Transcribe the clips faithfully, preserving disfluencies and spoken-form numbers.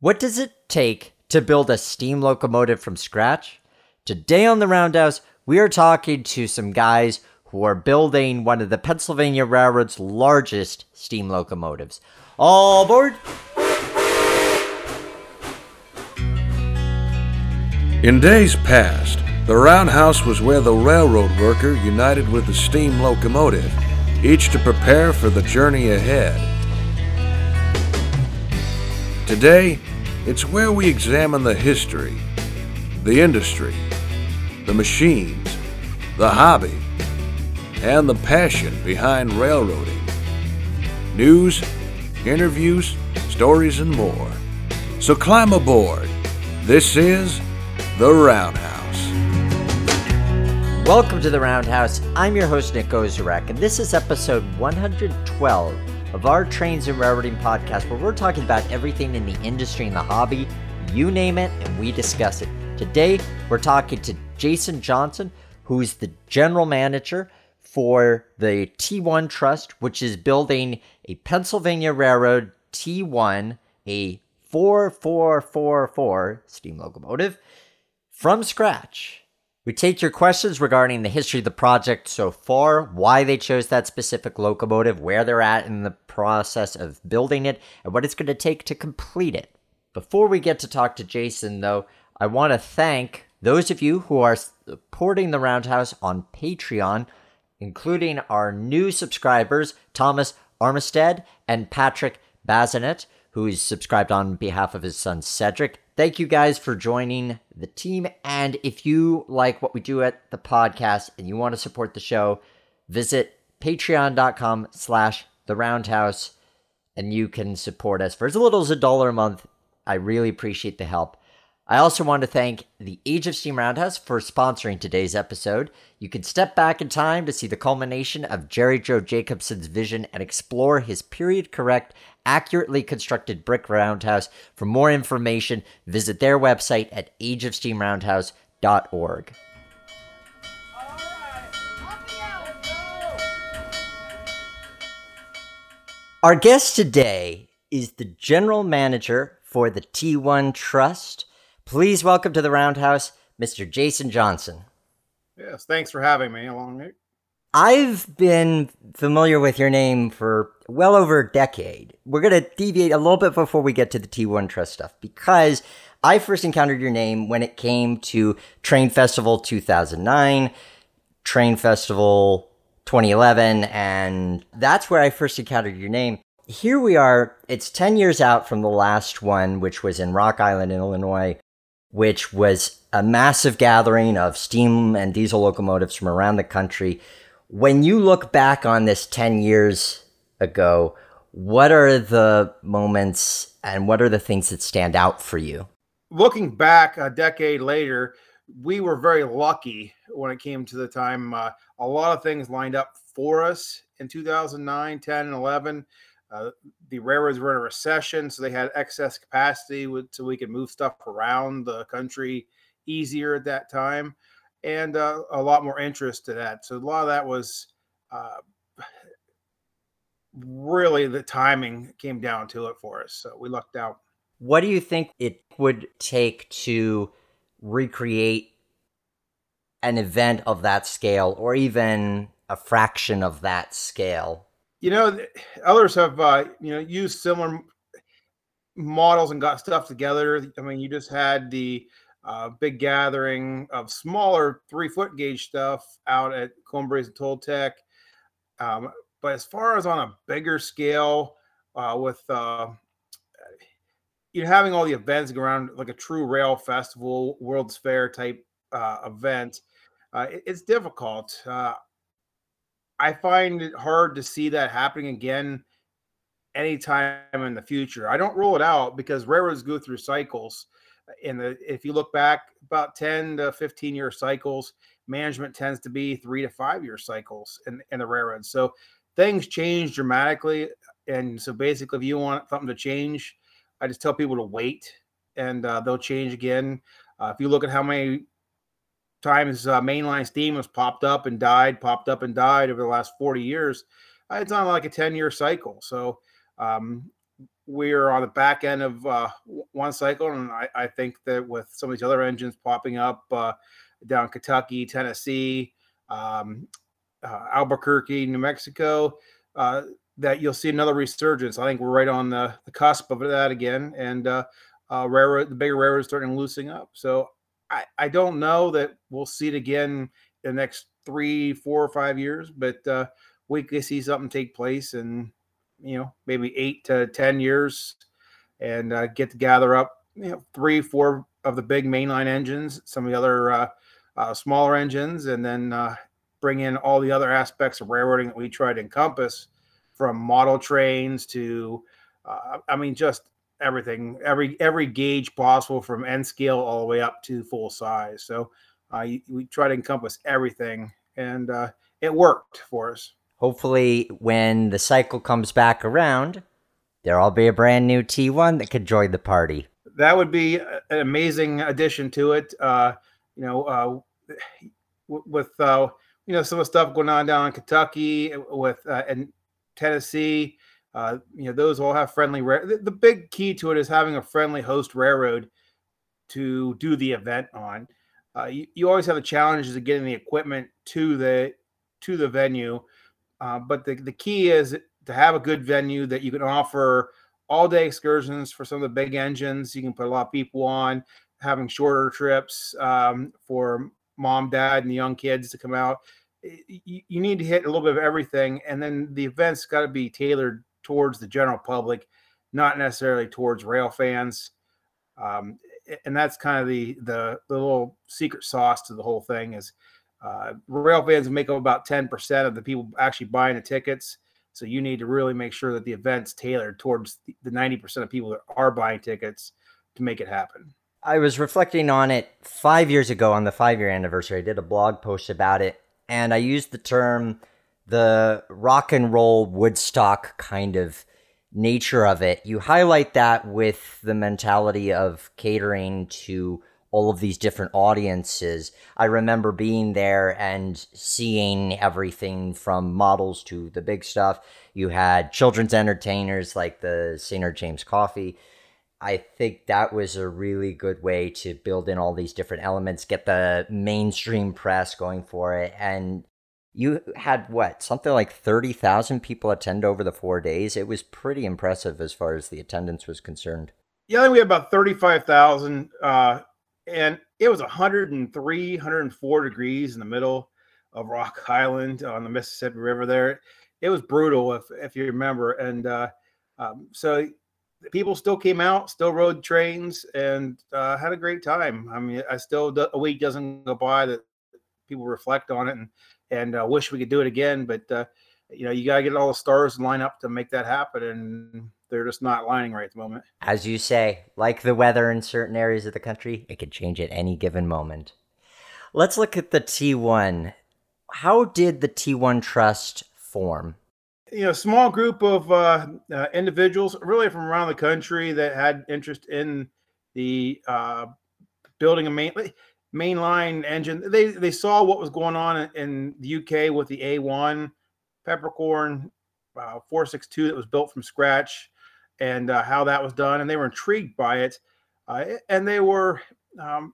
What does it take to build a steam locomotive from scratch? Today on the Roundhouse, we are talking to some guys who are building one of the Pennsylvania Railroad's largest steam locomotives. All aboard! In days past, the roundhouse was where the railroad worker united with the steam locomotive, each to prepare for the journey ahead. Today, it's where we examine the history, the industry, the machines, the hobby, and the passion behind railroading. News, interviews, stories, and more. So climb aboard. This is The Roundhouse. Welcome to The Roundhouse. I'm your host, Nick Ozarek, and this is episode one hundred twelve of our Trains and Railroading podcast, where we're talking about everything in the industry and the hobby. You name it, and we discuss it. Today, we're talking to Jason Johnson, who's the general manager for the T one Trust, which is building a Pennsylvania Railroad T one, a four four four four steam locomotive, from scratch. We take your questions regarding the history of the project so far, why they chose that specific locomotive, where they're at in the process of building it, and what it's going to take to complete it. Before we get to talk to Jason, though, I want to thank those of you who are supporting the Roundhouse on Patreon, including our new subscribers, Thomas Armistead and Patrick Bazinet, who's subscribed on behalf of his son Cedric. Thank you guys for joining the team. And if you like what we do at the podcast and you want to support the show, visit patreon.com slash the roundhouse and you can support us for as little as a dollar a month. I really appreciate the help. I also want to thank the Age of Steam Roundhouse for sponsoring today's episode. You can step back in time to see the culmination of Jerry Joe Jacobson's vision and explore his period-correct, accurately constructed brick roundhouse. For more information, visit their website at age of steam roundhouse dot org. Our guest today is the general manager for the T one Trust. Please welcome to the Roundhouse, Mister Jason Johnson. Yes, thanks for having me along, Nick. I've been familiar with your name for well over a decade. We're going to deviate a little bit before we get to the T one Trust stuff, because I first encountered your name when it came to Train Festival two thousand nine, Train Festival twenty eleven, and that's where I first encountered your name. Here we are, it's ten years out from the last one, which was in Rock Island, Illinois, which was a massive gathering of steam and diesel locomotives from around the country. When you look back on this ten years ago, what are the moments and what are the things that stand out for you? Looking back a decade later, we were very lucky when it came to the time. Uh, a lot of things lined up for us in two thousand nine, ten, and eleven. Uh, the railroads were in a recession, so they had excess capacity with, so we could move stuff around the country easier at that time, and uh, a lot more interest to that. So a lot of that was uh, really the timing came down to it for us. So we lucked out. What do you think it would take to recreate an event of that scale, or even a fraction of that scale? You know, others have, uh, you know, used similar models and got stuff together. I mean, you just had the uh, big gathering of smaller three-foot gauge stuff out at Cumbres and Toltec. Um, but as far as on a bigger scale, uh, with uh, you know, having all the events go around like a true rail festival, World's Fair type uh, event, uh, it, it's difficult. Uh, I find it hard to see that happening again anytime in the future. I don't rule it out because railroads go through cycles. And the, if you look back about ten to fifteen year cycles, management tends to be three to five year cycles in, in the railroads. So things change dramatically. And so basically, if you want something to change, I just tell people to wait and uh, they'll change again. Uh, if you look at how many times uh, mainline steam has popped up and died, popped up and died over the last forty years, uh, it's on like a ten year cycle. So um, we're on the back end of uh, one cycle, and I, I think that with some of these other engines popping up uh, down Kentucky, Tennessee, um, uh, Albuquerque, New Mexico, uh, that you'll see another resurgence. I think we're right on the, the cusp of that again, and uh, uh, railroad, the bigger railroads starting loosening up. So I, I don't know that we'll see it again in the next three, four, or five years, but uh, we could see something take place in, you know, maybe eight to ten years, and uh, get to gather up, you know, three, four of the big mainline engines, some of the other uh, uh, smaller engines, and then uh, bring in all the other aspects of railroading that we try to encompass, from model trains to, uh, I mean, just everything, every every gauge possible from N scale all the way up to full size. So uh, we try to encompass everything, and uh, it worked for us. Hopefully, when the cycle comes back around, there'll be a brand new T one that could join the party. That would be an amazing addition to it. Uh, you know, uh, with uh, you know, some of the stuff going on down in Kentucky, with uh, and Tennessee, uh, you know, those all have friendly. Ra- the, the big key to it is having a friendly host railroad to do the event on. Uh, you, you always have the challenges of getting the equipment to the to the venue, uh, but the, the key is to have a good venue that you can offer all day excursions for some of the big engines. You can put a lot of people on, having shorter trips um, for mom, dad, and the young kids to come out. You, you need to hit a little bit of everything, and then the event's got to be tailored towards the general public, not necessarily towards rail fans. Um, and that's kind of the, the the little secret sauce to the whole thing is uh, rail fans make up about ten percent of the people actually buying the tickets. So you need to really make sure that the event's tailored towards the ninety percent of people that are buying tickets to make it happen. I was reflecting on it five years ago on the five-year anniversary. I did a blog post about it, and I used the term the rock and roll Woodstock kind of nature of it. You highlight that with the mentality of catering to all of these different audiences. I remember being there and seeing everything from models to the big stuff. You had children's entertainers like the Saint James Coffee. I think that was a really good way to build in all these different elements, get the mainstream press going for it. And you had what, something like thirty thousand people attend over the four days. It was pretty impressive as far as the attendance was concerned. Yeah, I think we had about thirty-five thousand, uh, and it was one hundred three, one hundred four degrees in the middle of Rock Island on the Mississippi River there. It was brutal, if if you remember. And uh, um, so people still came out, still rode trains, and uh, had a great time. I mean, I still, a week doesn't go by that people reflect on it and and uh, wish we could do it again. But, uh, you know, you got to get all the stars line up to make that happen, and they're just not lining right at the moment. As you say, like the weather in certain areas of the country, it could change at any given moment. Let's look at the T one. How did the T one Trust form? You know, a small group of uh, uh, individuals, really from around the country, that had interest in the uh, building a main mainline engine. They they saw what was going on in, in the U K with the A one Peppercorn uh, four sixty-two that was built from scratch, and uh, how that was done, and they were intrigued by it. Uh, and they were um,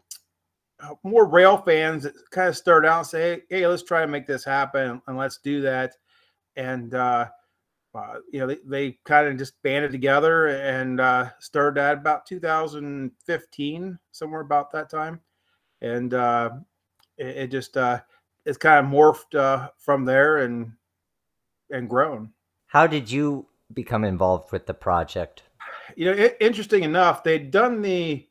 more rail fans that kind of started out and say, hey, let's try to make this happen, and let's do that. And, uh, uh, you know, they, they kind of just banded together and uh, started at about two thousand fifteen, somewhere about that time. And uh, it, it just, uh, it's kind of morphed uh, from there and and grown. How did you become involved with the project? You know, it, interesting enough, they'd done the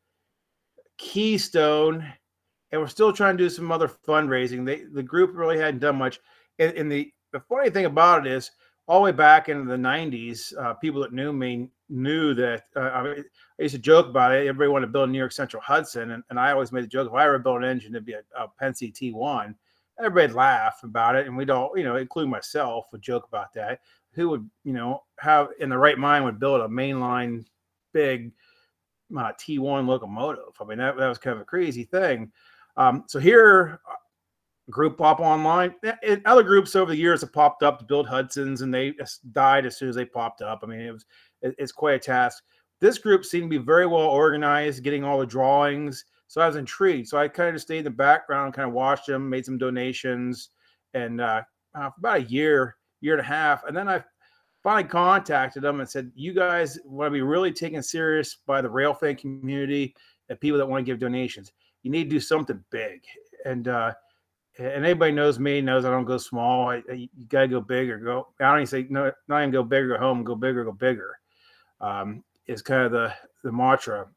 Keystone and we're still trying to do some other fundraising. They, the group really hadn't done much. In, in the The funny thing about it is, all the way back into the nineties, uh, people that knew me knew that uh, I, I used to joke about it. Everybody wanted to build a New York Central Hudson, and, and I always made the joke, if I ever built an engine, it'd be a, a Penske T one. Everybody'd laugh about it, and we'd all, you know, including myself, would joke about that. Who would, you know, have in the right mind would build a mainline big uh, T one locomotive? I mean, that, that was kind of a crazy thing. Um, so here, group pop online. And other groups over the years have popped up to build Hudsons, and they died as soon as they popped up. I mean, it was it, it's quite a task. This group seemed to be very well organized, getting all the drawings. So I was intrigued. So I kind of just stayed in the background, kind of watched them, made some donations, and uh, uh, for about a year, year and a half. And then I finally contacted them and said, you guys want to be really taken serious by the rail fan community and people that want to give donations. You need to do something big. And uh, and anybody knows me knows I don't go small. I, I, you got to go big or go. I don't even say, no, not even go big or go home, go big or go bigger. Um, is kind of the, the mantra.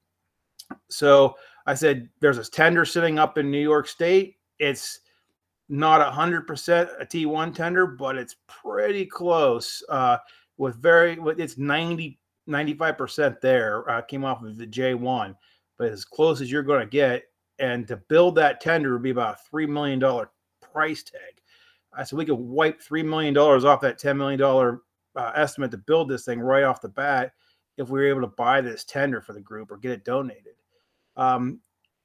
So I said, there's this tender sitting up in New York State. It's not one hundred percent a T one tender, but it's pretty close. Uh, with very, with it's ninety, ninety-five percent there. Uh, came off of the J one, but as close as you're going to get. And to build that tender would be about a three million dollars price tag. I said, we could wipe three million dollars off that ten million dollars uh, estimate to build this thing right off the bat if we were able to buy this tender for the group or get it donated. Um,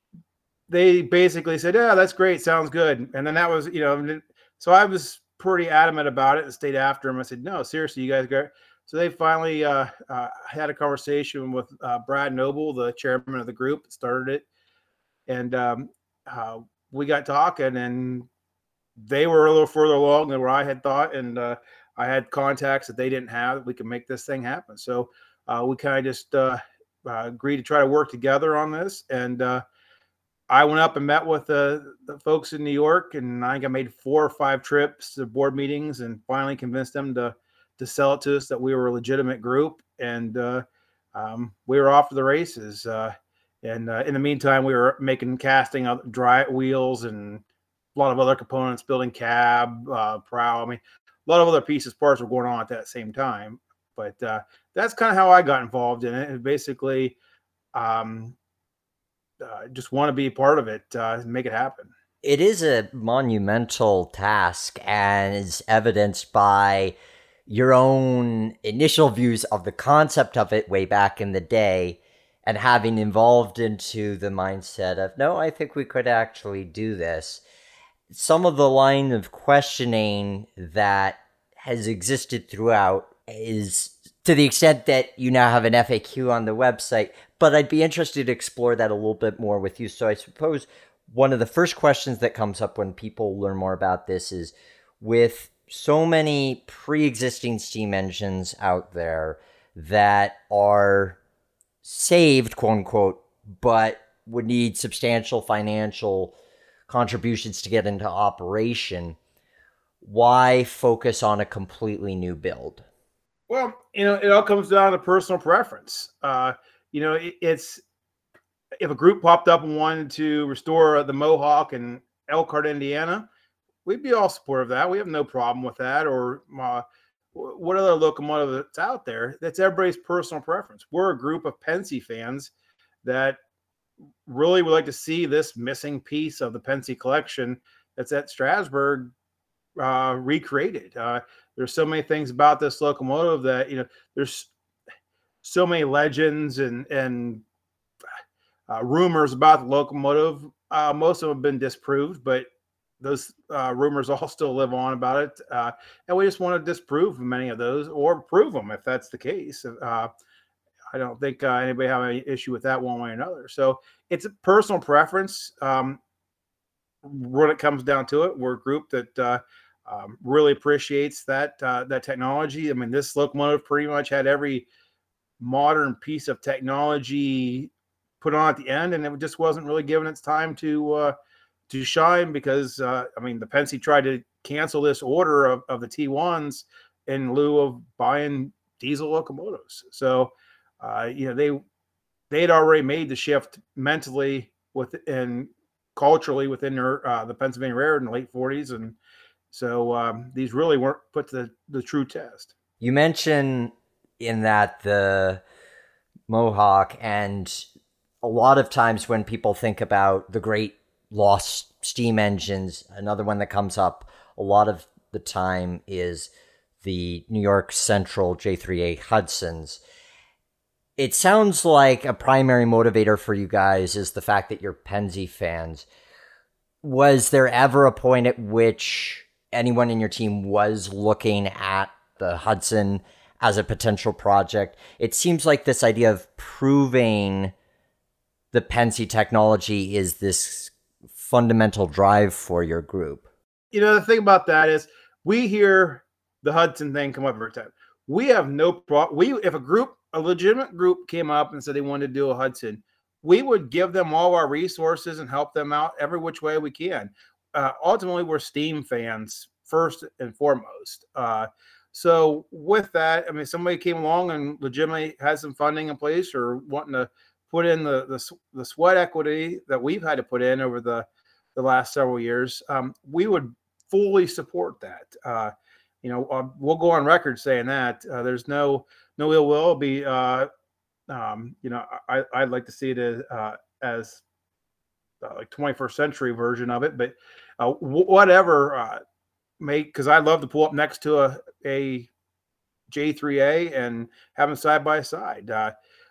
they basically said, yeah, that's great. Sounds good. And then that was, you know, so I was pretty adamant about it and stayed after them. I said, no, seriously, you guys got, so they finally uh, uh, had a conversation with uh, Brad Noble, the chairman of the group that started it. And um, uh, we got talking, and they were a little further along than what I had thought. And uh, I had contacts that they didn't have that we could make this thing happen. So uh, we kind of just uh, uh, agreed to try to work together on this. And uh, I went up and met with uh, the folks in New York, and I think I made four or five trips to board meetings and finally convinced them to to sell it to us that we were a legitimate group. And uh, um, we were off to the races. Uh, And uh, in the meantime, we were making casting of dry wheels and a lot of other components, building cab, uh, prow. I mean, a lot of other pieces, parts were going on at that same time. But uh, that's kind of how I got involved in it. And basically, um, uh, just want to be part of it uh, and make it happen. It is a monumental task and is evidenced by your own initial views of the concept of it way back in the day, and having evolved into the mindset of, no, I think we could actually do this. Some of the line of questioning that has existed throughout is to the extent that you now have an F A Q on the website, but I'd be interested to explore that a little bit more with you. So I suppose one of the first questions that comes up when people learn more about this is, with so many pre-existing steam engines out there that are saved, quote unquote, but would need substantial financial contributions to get into operation, why focus on a completely new build? Well, you know, it all comes down to personal preference. Uh, you know, it, it's, if a group popped up and wanted to restore the Mohawk in Elkhart, Indiana, we'd be all supportive of that. We have no problem with that. Or uh, what other locomotive that's out there. That's everybody's personal preference. We're a group of Pennsy fans that really would like to see this missing piece of the Pennsy collection that's at Strasburg uh, recreated. Uh, there's so many things about this locomotive that, you know, there's so many legends and, and uh, rumors about the locomotive. Uh, most of them have been disproved, but those uh, rumors all still live on about it. Uh, and we just want to disprove many of those or prove them if that's the case. Uh, I don't think uh, anybody have any issue with that one way or another. So it's a personal preference. Um, when it comes down to it, we're a group that uh, um, really appreciates that, uh, that technology. I mean, this locomotive pretty much had every modern piece of technology put on at the end, and it just wasn't really given its time to, uh, to shine because, uh, I mean, the Pennsy tried to cancel this order of, of the T ones in lieu of buying diesel locomotives. So, uh, you know, they, they had already made the shift mentally with and culturally within their, uh, the Pennsylvania Railroad in the late forties. And so um, these really weren't put to the, the true test. You mentioned in that the Mohawk, and a lot of times when people think about the great lost steam engines, another one that comes up a lot of the time is the New York Central J three A Hudsons. It sounds like a primary motivator for you guys is the fact that you're Pennsy fans. Was there ever a point at which anyone in your team was looking at the Hudson as a potential project. It seems like this idea of proving the Pennsy technology is this fundamental drive for your group. You know, the thing about that is we hear the Hudson thing come up every time. We have no problem. We, if a group, a legitimate group came up and said they wanted to do a Hudson, we would give them all our resources and help them out every which way we can. Uh, ultimately, we're steam fans first and foremost. Uh, so with that, I mean, somebody came along and legitimately had some funding in place or wanting to put in the, the, the sweat equity that we've had to put in over the, the last several years, um, we would fully support that. Uh, you know, uh, we'll go on record saying that uh, there's no, no ill will. It'll be, uh, um, you know, I, I'd like to see it as, uh, as uh, like twenty-first century version of it, but uh, w- whatever, uh, make, cause I'd love to pull up next to a, a J three A and have them side by side. Uh,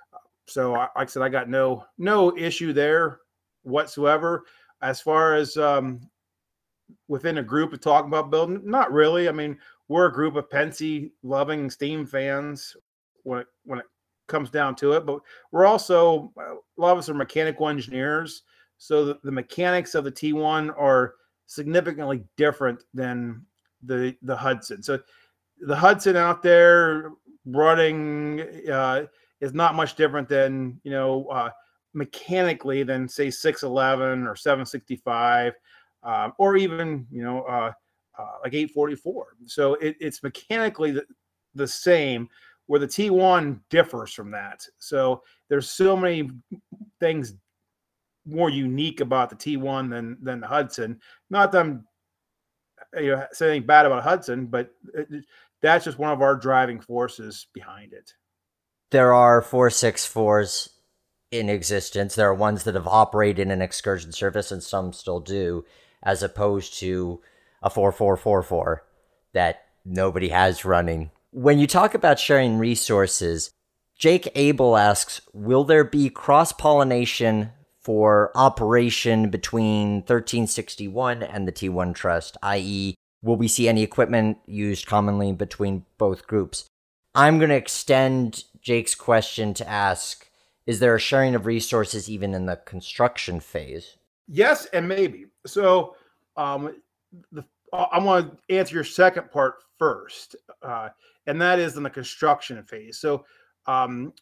so like I said, I got no, no issue there whatsoever. As far as, um, within a group of talking about building, not really. I mean, we're a group of Pennsy loving steam fans when it, when it comes down to it, but we're also, a lot of us are mechanical engineers. So the, the mechanics of the T one are significantly different than the, the Hudson. So the Hudson out there running uh, is not much different than, you know, uh, mechanically than say six eleven or seven sixty-five, um, or even, you know, uh, uh, like eight forty-four. So it, it's mechanically the, the same, where the T one differs from that. So there's so many things more unique about the T one than than the Hudson. Not that I'm, you know, saying anything bad about Hudson, but it, that's just one of our driving forces behind it. There are four sixty-fours in existence. There are ones that have operated in excursion service, and some still do, as opposed to a four four four four that nobody has running. When you talk about sharing resources, Jake Abel asks, will there be cross-pollination for operation between thirteen sixty-one and the T one Trust, that is, will we see any equipment used commonly between both groups? I'm going to extend Jake's question to ask, is there a sharing of resources even in the construction phase? Yes, and maybe. So um, the, I want to answer your second part first, uh, and that is in the construction phase. So um,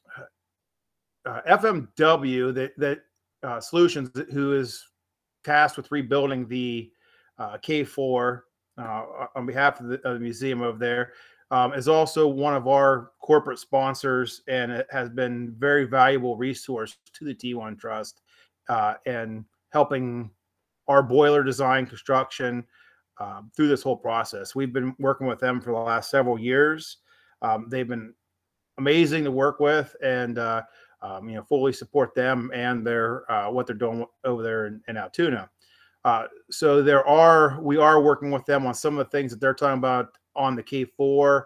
uh, F M W, that, that uh, Solutions, who is tasked with rebuilding the uh, K four uh, on behalf of the, of the museum over there, Um, is also one of our corporate sponsors, and it has been very valuable resource to the T one Trust uh, and helping our boiler design construction um, through this whole process. We've been working with them for the last several years. Um, they've been amazing to work with, and uh, um, you know, fully support them and their uh, what they're doing over there in, in Altoona. Uh, so there are we are working with them on some of the things that they're talking about on the K four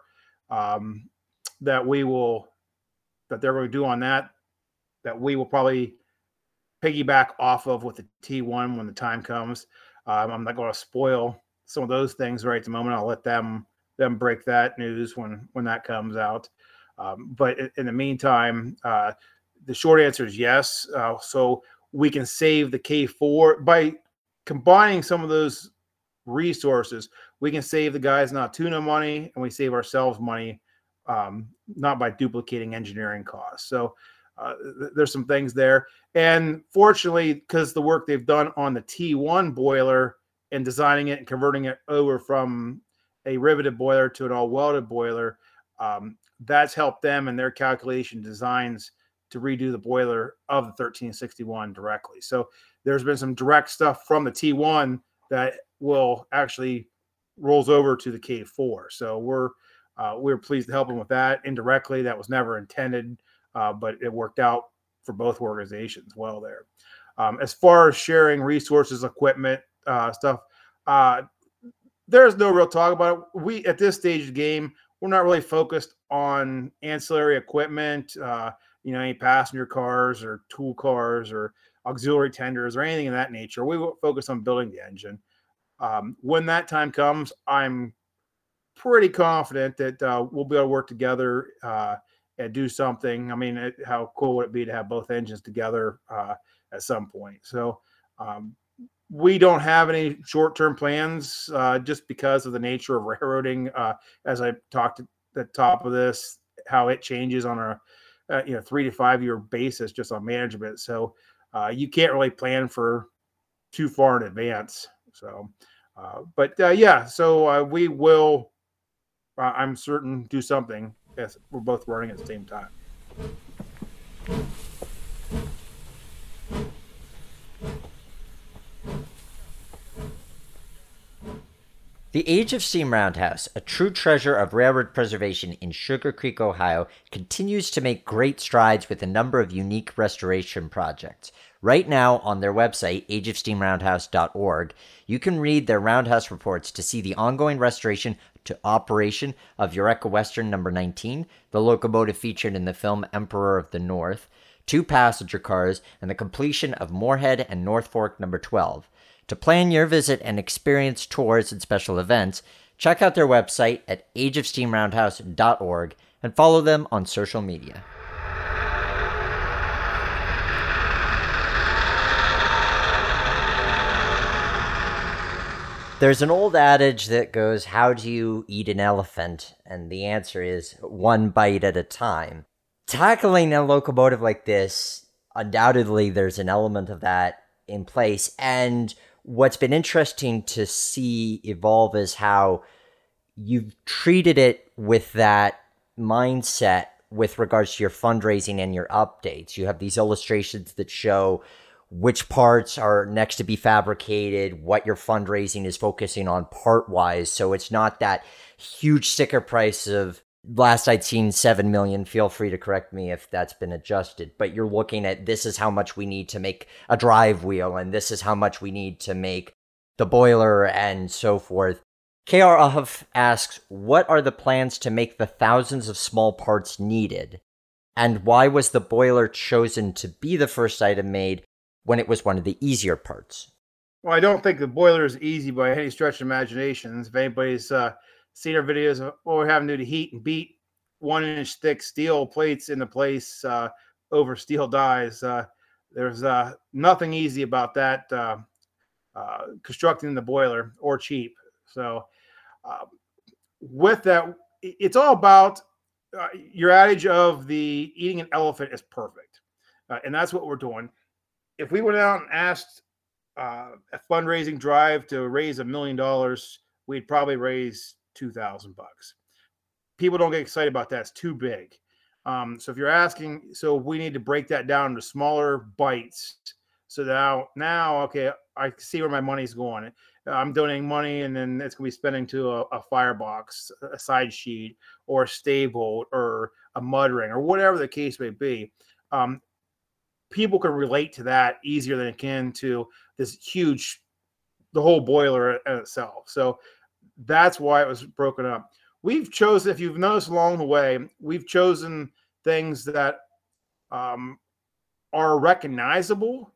um, that we will, that they're going to do on that, that we will probably piggyback off of with the T one when the time comes. Um, I'm not going to spoil some of those things right at the moment. I'll let them, them break that news when, when that comes out. Um, but in, in the meantime, uh, the short answer is yes. Uh, so we can save the K four by combining some of those resources. We can save the guys in Altoona money, and we save ourselves money, um, not by duplicating engineering costs. So uh, th- there's some things there. And fortunately, because the work they've done on the T one boiler and designing it and converting it over from a riveted boiler to an all welded boiler, um, that's helped them in their calculation designs to redo the boiler of the thirteen sixty-one directly. So there's been some direct stuff from the T one that will actually rolls over to the K four. So we're uh, we're pleased to help them with that indirectly. That was never intended, uh, but it worked out for both organizations well there. Um, as far as sharing resources, equipment, uh, stuff, uh, there's no real talk about it. We, at this stage of the game, we're not really focused on ancillary equipment, uh, you know, any passenger cars or tool cars or auxiliary tenders or anything of that nature. We will focus on building the engine. Um, when that time comes, I'm pretty confident that uh, we'll be able to work together uh, and do something. I mean, it, how cool would it be to have both engines together uh, at some point? So um, we don't have any short-term plans uh, just because of the nature of railroading. Uh, as I talked at the top of this, how it changes on a uh, you know three to five year basis just on management. So uh, you can't really plan for too far in advance. So, uh, but uh, yeah, so uh, we will. Uh, I'm certain do something as we're both running at the same time. The Age of Steam Roundhouse, a true treasure of railroad preservation in Sugar Creek, Ohio, continues to make great strides with a number of unique restoration projects. Right now, on their website, age of steam roundhouse dot org, you can read their Roundhouse reports to see the ongoing restoration to operation of Eureka Western number nineteen, the locomotive featured in the film Emperor of the North, two passenger cars, and the completion of Moorhead and North Fork number twelve. To plan your visit and experience tours and special events, check out their website at age of steam roundhouse dot org and follow them on social media. There's an old adage that goes, how do you eat an elephant? And the answer is one bite at a time. Tackling a locomotive like this, undoubtedly there's an element of that in place. And what's been interesting to see evolve is how you've treated it with that mindset with regards to your fundraising and your updates. You have these illustrations that show which parts are next to be fabricated, what your fundraising is focusing on part-wise. So it's not that huge sticker price of, last I'd seen seven million. Feel free to correct me if that's been adjusted. But you're looking at, this is how much we need to make a drive wheel, and this is how much we need to make the boiler, and so forth. K R Uff asks, what are the plans to make the thousands of small parts needed? And why was the boiler chosen to be the first item made when it was one of the easier parts? Well, I don't think the boiler is easy by any stretch of imaginations. If anybody's uh, seen our videos of what we're having to do to heat and beat one inch thick steel plates into place uh, over steel dies, uh, there's uh, nothing easy about that uh, uh, constructing the boiler, or cheap. So uh, with that, it's all about uh, your adage of the eating an elephant is perfect. Uh, and that's what we're doing. If we went out and asked uh, a fundraising drive to raise a million dollars, we'd probably raise two thousand bucks. People don't get excited about that. It's too big. Um, so if you're asking, so we need to break that down into smaller bites. So now, now, okay, I see where my money's going. I'm donating money, and then it's going to be spending to a, a firebox, a side sheet, or a stable, or a mud ring, or whatever the case may be. Um, people can relate to that easier than it can to this huge, the whole boiler in itself. So that's why it was broken up. We've chosen, if you've noticed along the way, we've chosen things that um, are recognizable,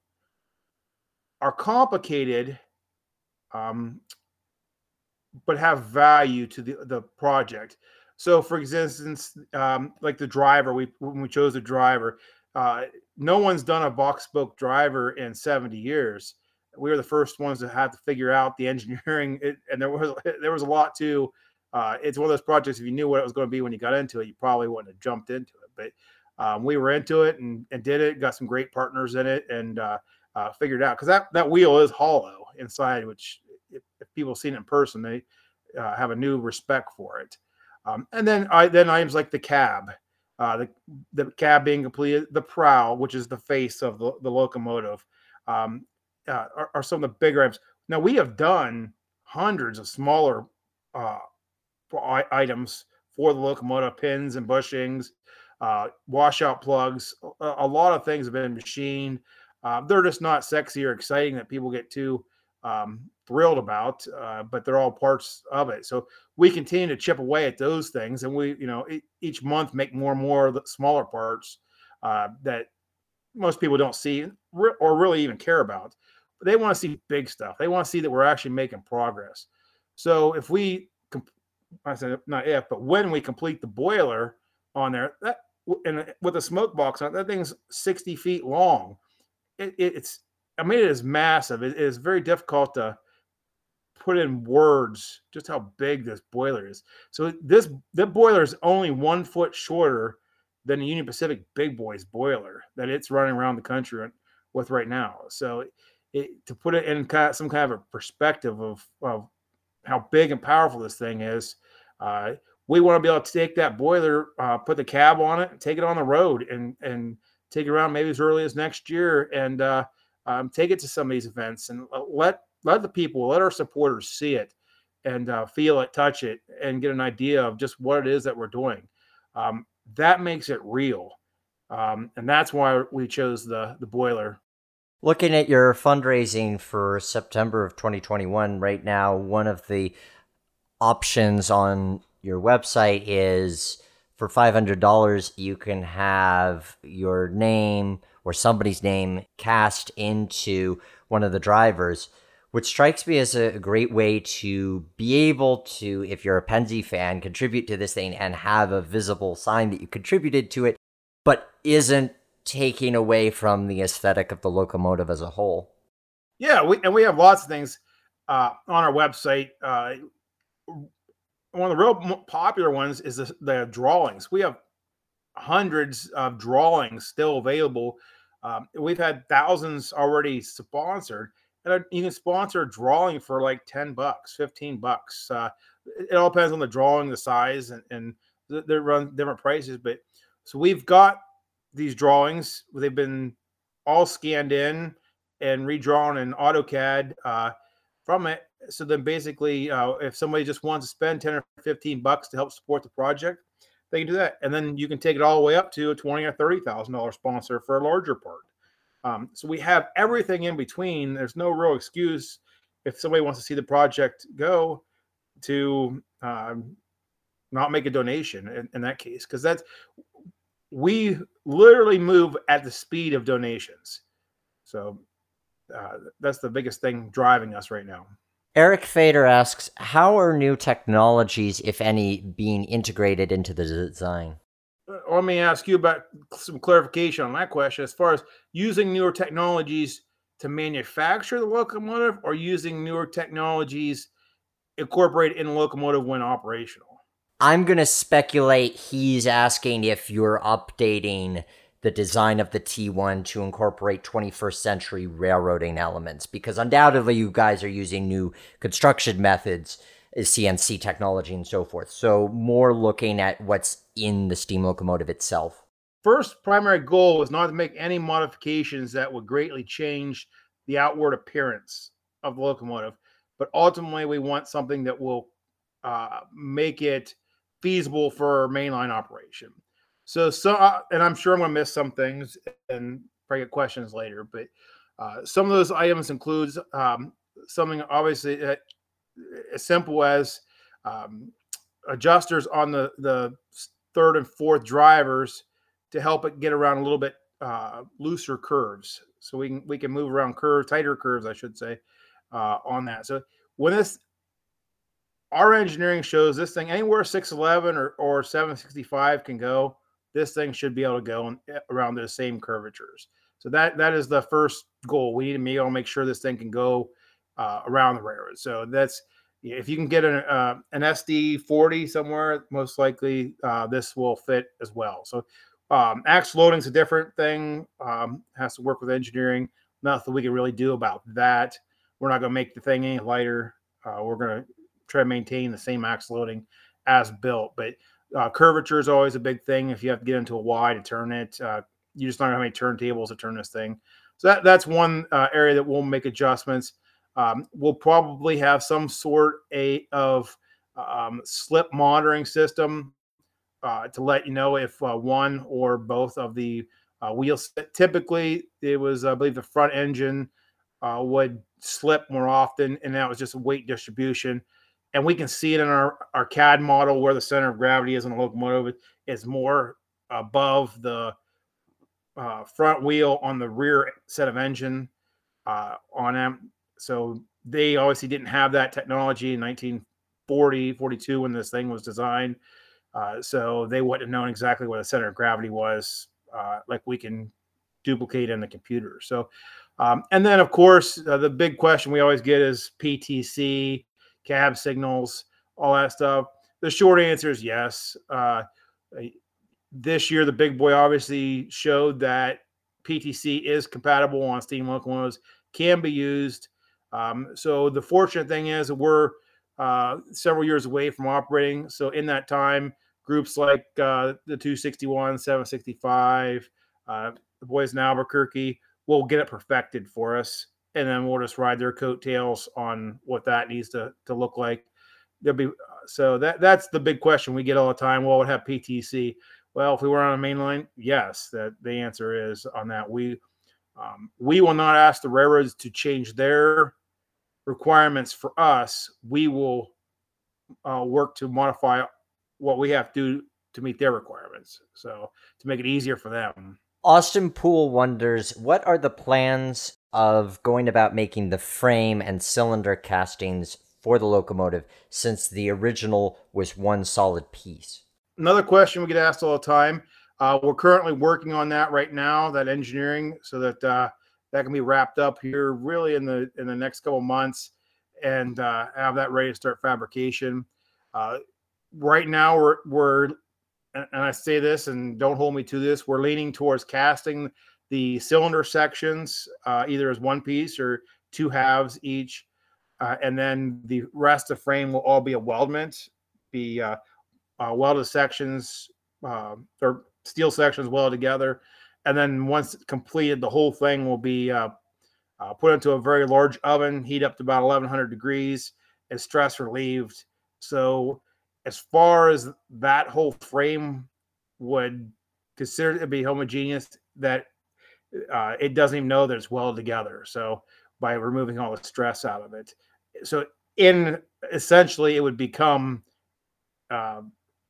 are complicated, um, but have value to the, the project. So for instance, um, like the driver, we when we chose the driver, uh, no one's done a box spoke driver in seventy years. We were the first ones to have to figure out the engineering, it, and there was there was a lot to. Uh, it's one of those projects. If you knew what it was going to be when you got into it, you probably wouldn't have jumped into it. But um, we were into it and, and did it. Got some great partners in it, and uh, uh, figured it out, because that that wheel is hollow inside. Which, if, if people have seen it in person, they uh, have a new respect for it. Um, and then I then items like the cab. Uh, the the cab being completed, the prow, which is the face of the, the locomotive, um, uh, are, are some of the bigger items. Now, we have done hundreds of smaller uh, items for the locomotive, pins and bushings, uh, washout plugs. A, a lot of things have been machined. Uh, they're just not sexy or exciting that people get too um, thrilled about, uh, but they're all parts of it. So we continue to chip away at those things, and we, you know, e- each month make more and more of the smaller parts uh, that most people don't see re- or really even care about. But they want to see big stuff. They want to see that we're actually making progress. So if we comp- I said not if, but when we complete the boiler on there, that and with a smoke box on it, that thing's sixty feet long. It, it, it's, I mean, it is massive. It is very difficult to put in words just how big this boiler is. So this the boiler is only one foot shorter than the Union Pacific Big Boys boiler that it's running around the country with right now. So it, to put it in kind of, some kind of a perspective of, of how big and powerful this thing is, uh, we want to be able to take that boiler, uh, put the cab on it, take it on the road, and and take it around maybe as early as next year, and uh, um, take it to some of these events, and let let the people, let our supporters see it, and uh, feel it, touch it, and get an idea of just what it is that we're doing. Um, that makes it real, um, and that's why we chose the the boiler. Looking at your fundraising for September of twenty twenty-one right now, one of the options on your website is for five hundred dollars, you can have your name or somebody's name cast into one of the drivers, which strikes me as a great way to be able to, if you're a Pennsy fan, contribute to this thing and have a visible sign that you contributed to it, but isn't taking away from the aesthetic of the locomotive as a whole. Yeah, we, and we have lots of things uh, on our website. Uh, one of the real popular ones is the, the drawings. We have hundreds of drawings still available. Um, we've had thousands already sponsored, and you can sponsor a drawing for like ten bucks, fifteen bucks. Uh, it all depends on the drawing, the size, and, and they run different prices. But so we've got these drawings. They've been all scanned in and redrawn in AutoCAD uh, from it. So then basically, uh, if somebody just wants to spend ten or fifteen bucks to help support the project, they can do that. And then you can take it all the way up to a twenty or thirty thousand dollars sponsor for a larger part. Um, so we have everything in between. There's no real excuse if somebody wants to see the project go to um, not make a donation in, in that case, because that's, we literally move at the speed of donations. So uh, that's the biggest thing driving us right now. Eric Fader asks, how are new technologies, if any, being integrated into the design? Let me ask you about some clarification on that question. As far as using newer technologies to manufacture the locomotive, or using newer technologies incorporated in the locomotive when operational? I'm going to speculate he's asking if you're updating the design of the T one to incorporate twenty-first century railroading elements, because undoubtedly you guys are using new construction methods, C N C technology and so forth. So more looking at what's in the steam locomotive itself. First primary goal is not to make any modifications that would greatly change the outward appearance of the locomotive, but ultimately we want something that will uh, make it feasible for mainline operation. So, so, uh, and I'm sure I'm going to miss some things and probably get questions later, but uh, some of those items includes um, something obviously uh, as simple as um, adjusters on the, the third and fourth drivers to help it get around a little bit uh, looser curves. So we can, we can move around curves, tighter curves, I should say, uh, on that. So when this, our engineering shows this thing anywhere six eleven or, or seven sixty-five can go, this thing should be able to go around those same curvatures. So that that is the first goal. We need to be able to make sure this thing can go uh, around the railroad. So that's, if you can get an uh, an S D forty somewhere, most likely uh, this will fit as well. So um, axle loading is a different thing. Um, has to work with engineering. Nothing we can really do about that. We're not going to make the thing any lighter. Uh, we're going to try to maintain the same axle loading as built, but uh, curvature is always a big thing. If you have to get into a Y to turn it, uh, you just don't have any turntables to turn this thing. So that, that's one uh, area that we'll make adjustments. Um, we'll probably have some sort a, of um, slip monitoring system uh, to let you know if uh, one or both of the uh, wheels, typically it was, I believe the front engine uh, would slip more often, and that was just a weight distribution. And we can see it in our, our C A D model where the center of gravity is in the locomotive. It's more above the uh, front wheel on the rear set of engine uh, on them. So they obviously didn't have that technology in nineteen forty, forty-two when this thing was designed. Uh, so they wouldn't have known exactly what the center of gravity was, uh, like we can duplicate in the computer. So, um, and then of course, uh, the big question we always get is P T C, cab signals, all that stuff. The short answer is yes. Uh, this year, the big boy obviously showed that P T C is compatible on steam locomotives, can be used. Um, so the fortunate thing is that we're uh, several years away from operating. So in that time, groups like uh, the two sixty-one, seven sixty-five, uh, the boys in Albuquerque will get it perfected for us. And then we'll just ride their coattails on what that needs to, to look like. There'll be so that that's the big question we get all the time. Well, would have P T C? Well, if we were on a main line, yes, that the answer is on that. We um, we will not ask the railroads to change their requirements for us. We will uh, work to modify what we have to do to meet their requirements. So to make it easier for them. Austin Poole wonders, what are the plans of going about making the frame and cylinder castings for the locomotive, since the original was one solid piece? Another question we get asked all the time. Uh, we're currently working on that right now, that engineering, so that uh, that can be wrapped up here really in the in the next couple months, and uh, have that ready to start fabrication. Uh, right now, we're we're and I say this, and don't hold me to this, we're leaning towards casting the cylinder sections uh, either as one piece or two halves each, uh, and then the rest of the frame will all be a weldment, be uh, uh, welded sections uh, or steel sections welded together, and then once completed, the whole thing will be uh, uh, put into a very large oven, heat up to about eleven hundred degrees, and stress relieved. So as far as that whole frame would consider it to be homogeneous, that uh, it doesn't even know that it's welded together. So by removing all the stress out of it, so in essentially it would become uh,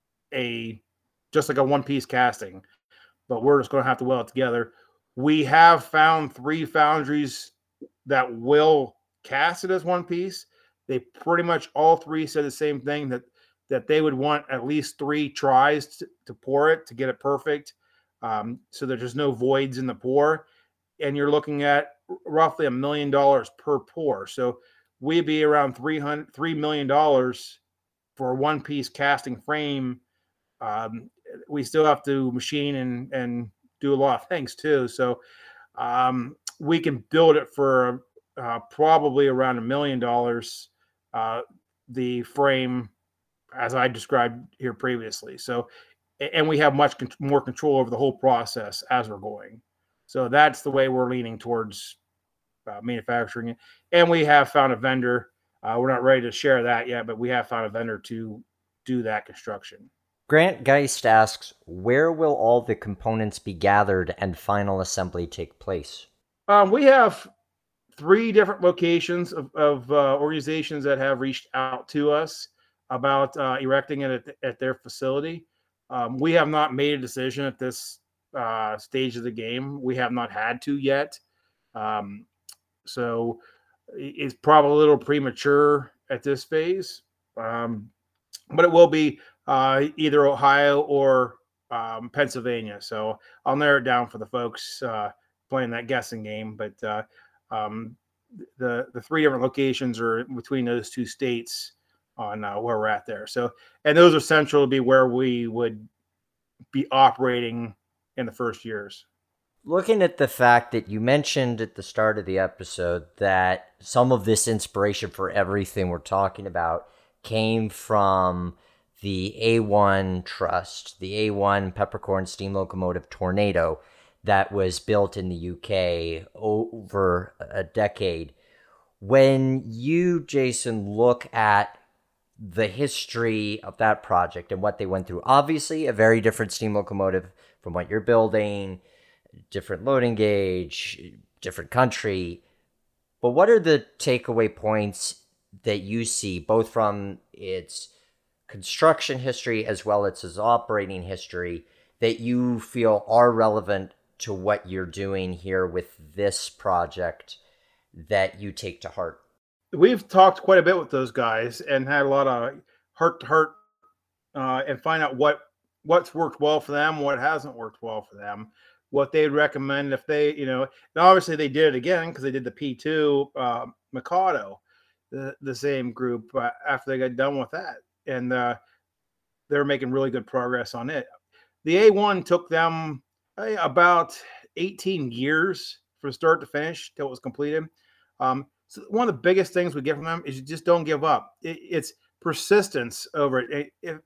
a just like a one-piece casting, but we're just going to have to weld it together. We have found three foundries that will cast it as one piece. They pretty much all three said the same thing, that that they would want at least three tries to, to pour it to get it perfect, um, so that there's no voids in the pour. And you're looking at roughly a million dollars per pour. So we'd be around three hundred, three million dollars for a one-piece casting frame. Um, we still have to machine and, and do a lot of things too. So um, we can build it for uh, probably around a million dollars, uh, the frame, as I described here previously. So, and we have much con- more control over the whole process as we're going. So that's the way we're leaning towards uh, manufacturing it. And we have found a vendor. Uh, we're not ready to share that yet, but we have found a vendor to do that construction. Grant Geist asks, where will all the components be gathered and final assembly take place? Um, we have three different locations of, of uh, organizations that have reached out to us about uh, erecting it at, at their facility. Um, we have not made a decision at this uh, stage of the game. We have not had to yet. Um, so it's probably a little premature at this phase, um, but it will be uh, either Ohio or um, Pennsylvania. So I'll narrow it down for the folks uh, playing that guessing game. But uh, um, the the three different locations are between those two states on uh, where we're at there. So, and those are central to be where we would be operating in the first years. Looking at the fact that you mentioned at the start of the episode that some of this inspiration for everything we're talking about came from the A one Trust, the A one Peppercorn Steam Locomotive Tornado that was built in the U K over a decade. When you, Jason, look at the history of that project and what they went through, obviously a very different steam locomotive from what you're building, different loading gauge, different country. But what are the takeaway points that you see, both from its construction history as well as its operating history, that you feel are relevant to what you're doing here with this project that you take to heart? we've talked quite a bit with those guys and had a lot of heart to heart uh, and find out what what's worked well for them, what hasn't worked well for them, what they'd recommend if they, you know, and obviously they did it again because they did the P two uh, Mikado, the, the same group uh, after they got done with that. And uh, they're making really good progress on it. The A one took them eh, about eighteen years from start to finish till it was completed. Um, so one of the biggest things we get from them is you just don't give up. It, it's persistence over it. It, it.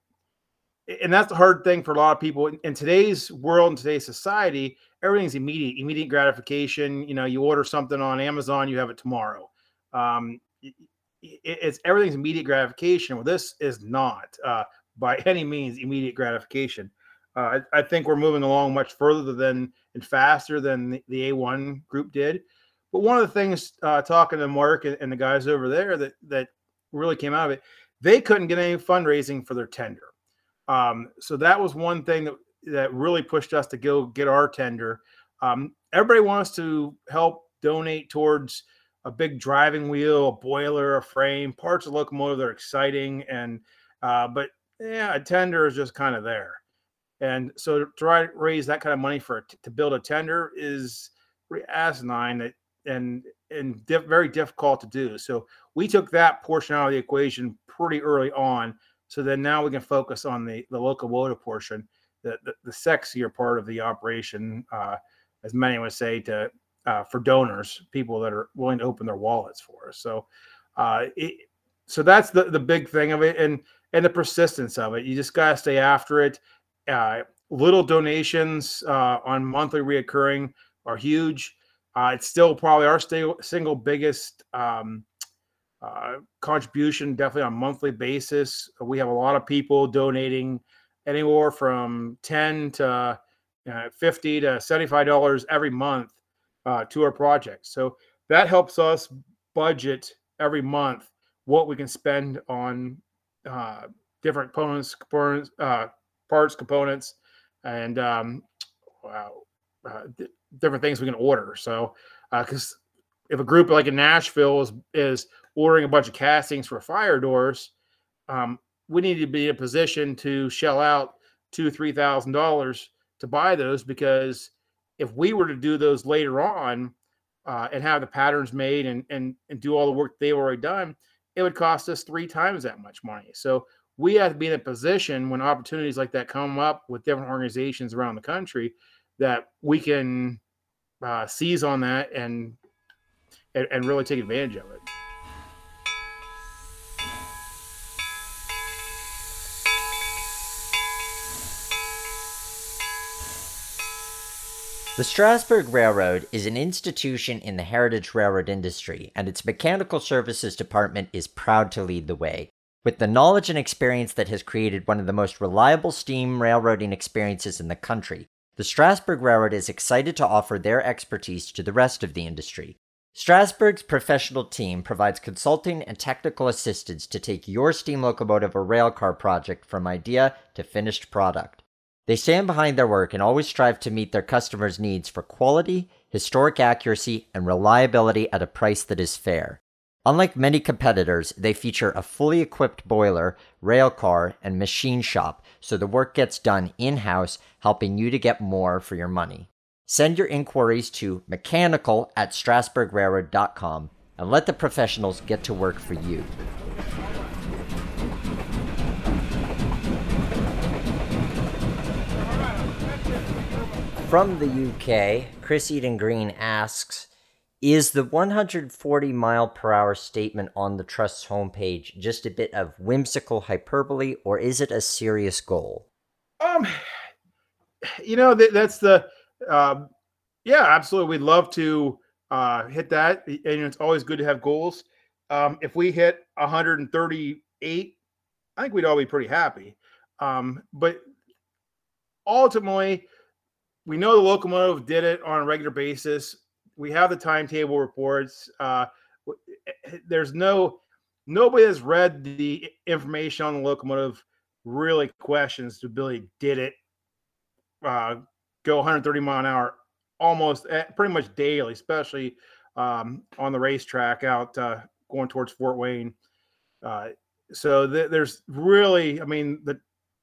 And that's the hard thing for a lot of people in, in today's world, in today's society. Everything's immediate, immediate gratification. You know, you order something on Amazon, you have it tomorrow. Um, it, it's everything's immediate gratification. Well, this is not uh, by any means immediate gratification. Uh, I, I think we're moving along much further than and faster than the, the A one group did. But one of the things, uh, talking to Mark and, and the guys over there, that that really came out of it, they couldn't get any fundraising for their tender. Um, so that was one thing that that really pushed us to go get our tender. Um, everybody wants to help donate towards a big driving wheel, a boiler, a frame, parts of the locomotive that are exciting, and uh, but yeah, a tender is just kind of there. And so to try to raise that kind of money for to build a tender is asinine that, and and diff, very difficult to do. So we took that portion out of the equation pretty early on. So then now we can focus on the, the locomotive portion, the, the, the sexier part of the operation, uh, as many would say, to uh, for donors, people that are willing to open their wallets for us. So uh, it, so that's the, the big thing of it, and and the persistence of it. You just got to stay after it. Uh, little donations uh, on monthly reoccurring are huge. Uh, it's still probably our st- single biggest um, uh, contribution, definitely on a monthly basis. We have a lot of people donating anywhere from ten to uh, fifty to seventy-five dollars every month uh, to our project. So that helps us budget every month what we can spend on uh, different components, components uh, parts, components, and um, wow, uh, th- different things we can order. So, because uh, if a group like in Nashville is is ordering a bunch of castings for fire doors, um, we need to be in a position to shell out two, three thousand dollars to buy those, because if we were to do those later on uh, and have the patterns made and and and do all the work they've already done, it would cost us three times that much money. So we have to be in a position when opportunities like that come up with different organizations around the country that we can uh, seize on that and, and and really take advantage of it. The Strasburg Railroad is an institution in the heritage railroad industry, and its mechanical services department is proud to lead the way. With the knowledge and experience that has created one of the most reliable steam railroading experiences in the country, the Strasburg Railroad is excited to offer their expertise to the rest of the industry. Strasburg's professional team provides consulting and technical assistance to take your steam locomotive or railcar project from idea to finished product. They stand behind their work and always strive to meet their customers' needs for quality, historic accuracy, and reliability at a price that is fair. Unlike many competitors, they feature a fully equipped boiler, railcar, and machine shop, so the work gets done in-house, helping you to get more for your money. Send your inquiries to mechanical at strasburg railroad dot com and let the professionals get to work for you. From the U K, Chris Eden Green asks, is the one hundred forty mile per hour statement on the Trust's homepage just a bit of whimsical hyperbole, or is it a serious goal? Um, you know, that, that's the, uh, yeah, absolutely. We'd love to uh, hit that. And it's always good to have goals. Um, if we hit one hundred thirty-eight, I think we'd all be pretty happy. Um, but ultimately, we know the locomotive did it on a regular basis. We have the timetable reports. Uh, there's no, nobody has read the information on the locomotive really questions the ability did it uh, go one hundred thirty mile an hour almost at, pretty much daily, especially um, on the racetrack out uh, going towards Fort Wayne. Uh, so th- there's really, I mean, the,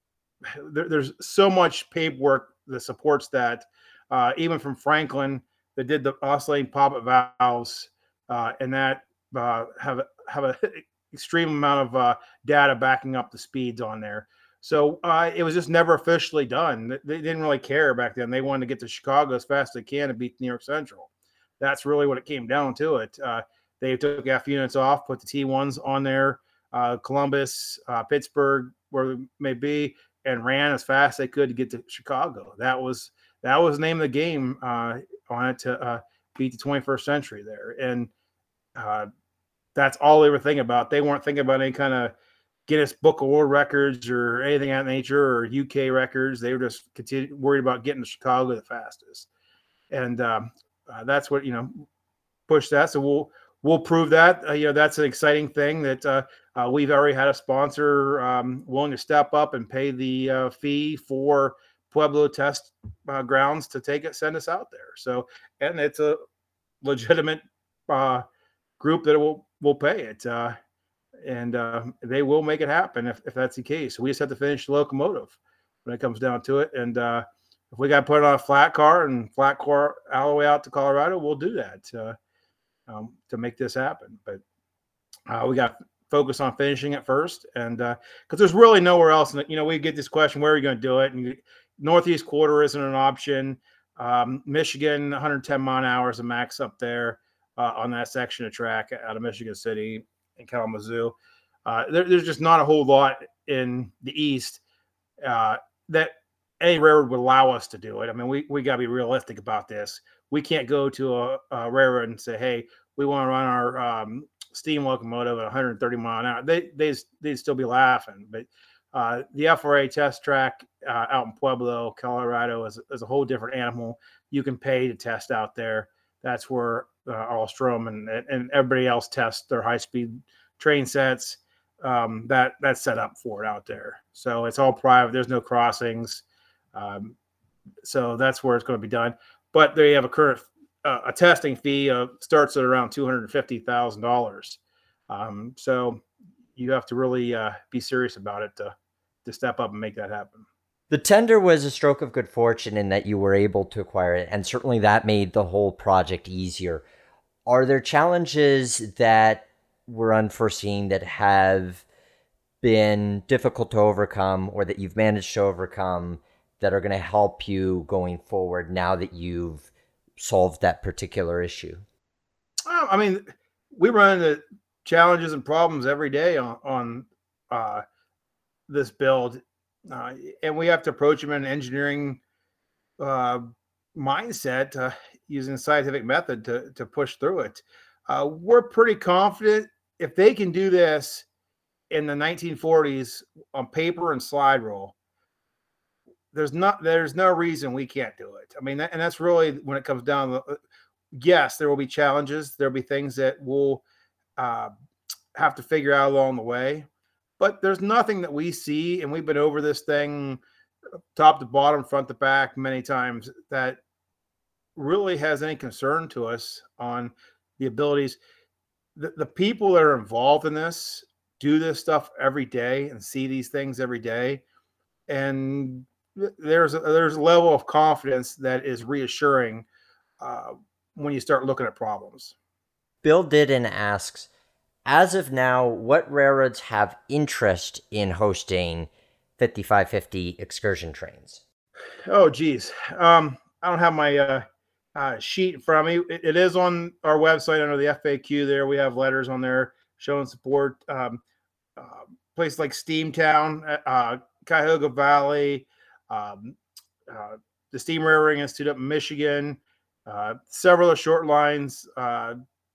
there, there's so much paperwork that supports that, uh, even from Franklin that did the oscillating poppet valves, uh, and that uh, have have a extreme amount of uh, data backing up the speeds on there. So uh, it was just never officially done. They didn't really care back then. They wanted to get to Chicago as fast as they can to beat New York Central. That's really what it came down to. It. Uh, they took F units off, put the T ones on there, uh, Columbus, uh, Pittsburgh, where it may be, and ran as fast as they could to get to Chicago. That was that was the name of the game uh, on it to uh, beat the twenty-first century there. And uh, that's all they were thinking about. They weren't thinking about any kind of Guinness Book of World Records or anything of that nature or U K records. They were just continue, worried about getting to Chicago the fastest. And um, uh, that's what, you know, push that. So we'll we'll prove that. Uh, you know, that's an exciting thing that uh, uh, we've already had a sponsor um, willing to step up and pay the uh, fee for Pueblo test uh, grounds to take it, send us out there. So, and it's a legitimate uh, group that will will pay it. Uh, and uh, they will make it happen if, if that's the case. We just have to finish the locomotive when it comes down to it. And uh, if we got to put it on a flat car and flat car all the way out to Colorado, we'll do that uh, um, to make this happen. But uh, we got to focus on finishing it first. And because uh, there's really nowhere else. You know, we get this question, where are you going to do it? And Northeast quarter isn't an option. Um, Michigan, one hundred ten mile an hour is a max up there uh, on that section of track out of Michigan City and Kalamazoo. Uh, there, there's just not a whole lot in the East uh, that any railroad would allow us to do it. I mean, we, we got to be realistic about this. We can't go to a, a railroad and say, hey, we want to run our um, steam locomotive at one hundred thirty mile an hour. They, they, they'd still be laughing. But uh, the F R A test track uh, out in Pueblo, Colorado is, is a whole different animal. You can pay to test out there. That's where uh, Alstrom and, and everybody else tests their high-speed train sets. Um, that that's set up for it out there. So it's all private. There's no crossings. Um, so that's where it's going to be done. But they have a current uh, a testing fee uh, starts at around two hundred fifty thousand dollars. Um, so you have to really uh, be serious about it to to step up and make that happen. The tender was a stroke of good fortune in that you were able to acquire it, and certainly that made the whole project easier. Are there challenges that were unforeseen that have been difficult to overcome or that you've managed to overcome that are going to help you going forward now that you've solved that particular issue? I mean, we run into challenges and problems every day on, on uh, this build. Uh, and we have to approach them in an engineering uh, mindset uh, using a scientific method to, to push through it. Uh, we're pretty confident if they can do this in the nineteen forties on paper and slide rule, there's not, there's no reason we can't do it. I mean, that, and that's really when it comes down to, yes, there will be challenges. There'll be things that we'll uh, have to figure out along the way. But there's nothing that we see, and we've been over this thing top to bottom, front to back many times, that really has any concern to us on the abilities. The, the people that are involved in this do this stuff every day and see these things every day. And there's a, there's a level of confidence that is reassuring uh, when you start looking at problems. Bill Didden asks, as of now, what railroads have interest in hosting fifty-five fifty excursion trains? Oh, geez. Um, I don't have my uh, uh, sheet in front of me. It, it is on our website under the F A Q there. We have letters on there showing support. Um, uh, places like Steamtown, uh, Cuyahoga Valley, um, uh, the Steam Railroading Institute up in Michigan, uh, several of the short lines, uh,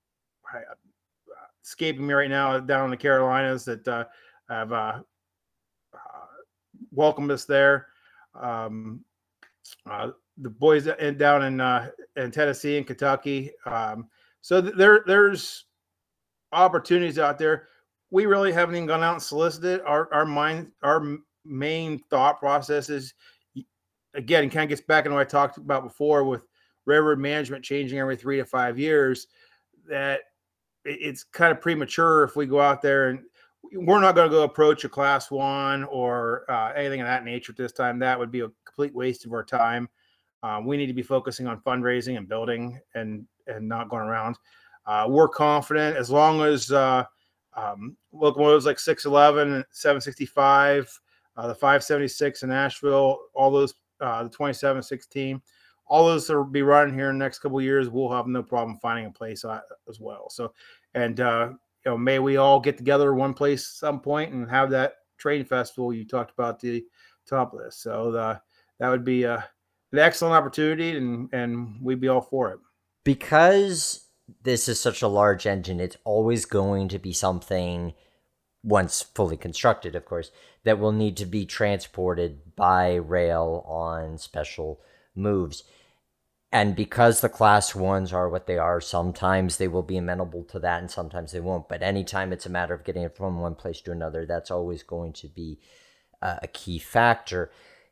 escaping me right now, down in the Carolinas that uh, have uh, uh, welcomed us there. Um, uh, the boys in, down in uh, in Tennessee and Kentucky. Um, so th- there there's opportunities out there. We really haven't even gone out and solicited. Our our mind our main thought process is, again, it kind of gets back into what I talked about before with railroad management changing every three to five years, that it's kind of premature if we go out there, and we're not going to go approach a class one or uh, anything of that nature at this time. That would be a complete waste of our time. Um, we need to be focusing on fundraising and building and, and not going around. Uh, we're confident as long as uh, um, locomotives like six eleven, seven sixty-five, uh, the five seventy-six in Nashville, all those, uh, the twenty-seven sixteen, all those will be running here in the next couple of years. We'll have no problem finding a place as well. So, and, uh, you know, may we all get together one place at some point and have that train festival you talked about the top of this. So the, that would be a, an excellent opportunity, and, and we'd be all for it. Because this is such a large engine, it's always going to be something, once fully constructed, of course, that will need to be transported by rail on special moves. And because the class ones are what they are, sometimes they will be amenable to that and sometimes they won't. But anytime it's a matter of getting it from one place to another, that's always going to be uh, a key factor.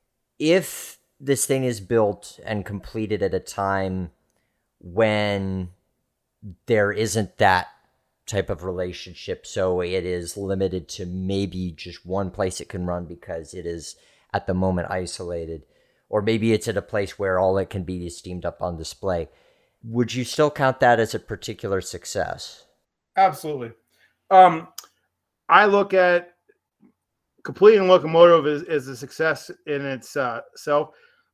If this thing is built and completed at a time when there isn't that type of relationship, so it is limited to maybe just one place it can run because it is at the moment isolated, or maybe it's at a place where all it can be is steamed up on display, would you still count that as a particular success? Absolutely. Um, I look at completing locomotive as, as a success in itself, uh,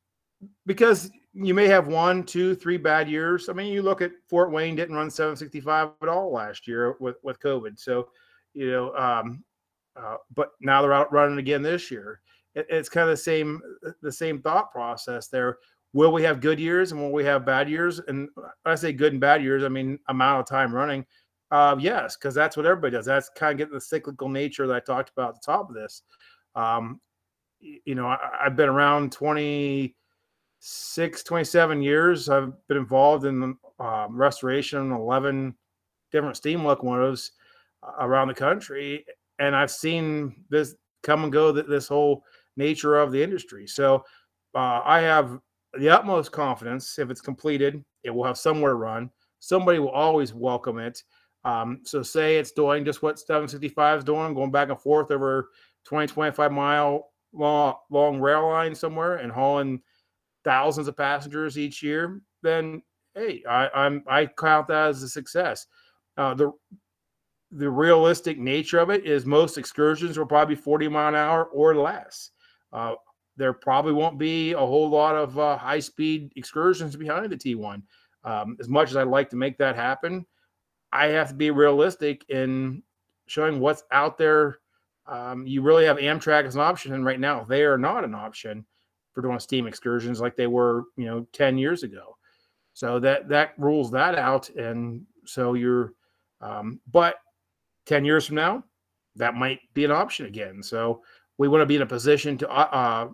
because you may have one, two, three bad years. I mean, you look at Fort Wayne didn't run seven sixty-five at all last year with, with COVID. So, you know, um, uh, but now they're out running again this year. It's kind of the same, the same thought process there. Will we have good years and will we have bad years? And when I say good and bad years, I mean amount of time running. Uh, yes, because that's what everybody does. That's kind of getting the cyclical nature that I talked about at the top of this. Um, you know, I, I've been around twenty-six, twenty-seven years. I've been involved in um, restoration, eleven different steam locomotives uh, around the country. And I've seen this come and go, that this whole nature of the industry. So uh, I have the utmost confidence if it's completed, it will have somewhere to run. Somebody will always welcome it. Um, so say it's doing just what seven sixty-five is doing, going back and forth over twenty, twenty-five mile long, long rail line somewhere and hauling thousands of passengers each year, then, hey, I, I'm, I count that as a success. Uh, the, The realistic nature of it is most excursions will probably be forty mile an hour or less. Uh, there probably won't be a whole lot of uh, high speed excursions behind the T one. Um, as much as I'd like to make that happen, I have to be realistic in showing what's out there. Um, you really have Amtrak as an option, and right now they are not an option for doing steam excursions like they were, you know, ten years ago. So that that rules that out, and so you're, um, but ten years from now, that might be an option again. So we want to be in a position to uh,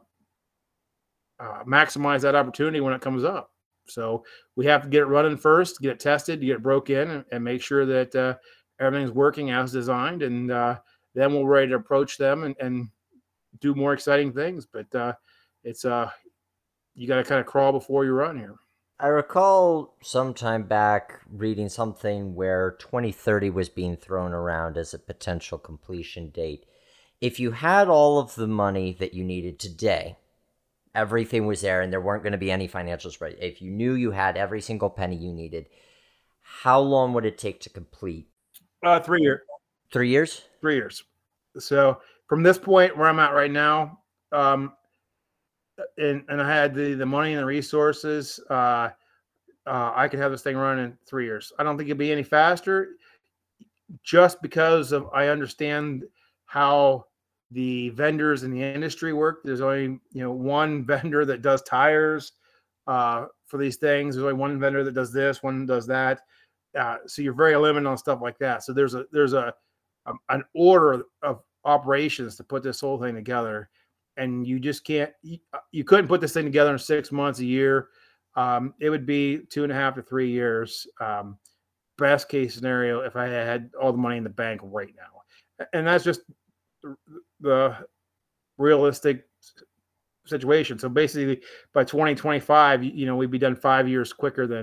uh, maximize that opportunity when it comes up. So we have to get it running first, get it tested, get it broke in, and, and make sure that uh, everything's working as designed. And uh, then we're ready to approach them and, and do more exciting things. But uh, it's uh, you got to kind of crawl before you run here. I recall some time back reading something where twenty thirty was being thrown around as a potential completion date. If you had all of the money that you needed today, everything was there and there weren't going to be any financial spread. If you knew you had every single penny you needed, how long would it take to complete? Uh, three years. Three years? Three years. So from this point where I'm at right now, um, and, and I had the, the money and the resources, uh, uh, I could have this thing running in three years. I don't think it'd be any faster, just because of I understand how the vendors in the industry work. There's only, you know, one vendor that does tires uh, for these things. There's only one vendor that does this, one does that. Uh, so you're very limited on stuff like that. So there's a there's a, a an order of operations to put this whole thing together. And you just can't, you, you couldn't put this thing together in six months, a year. Um, it would be two and a half to three years. Um, best case scenario, if I had all the money in the bank right now. And that's just the realistic situation. So basically by twenty twenty-five, you know, we'd be done five years quicker than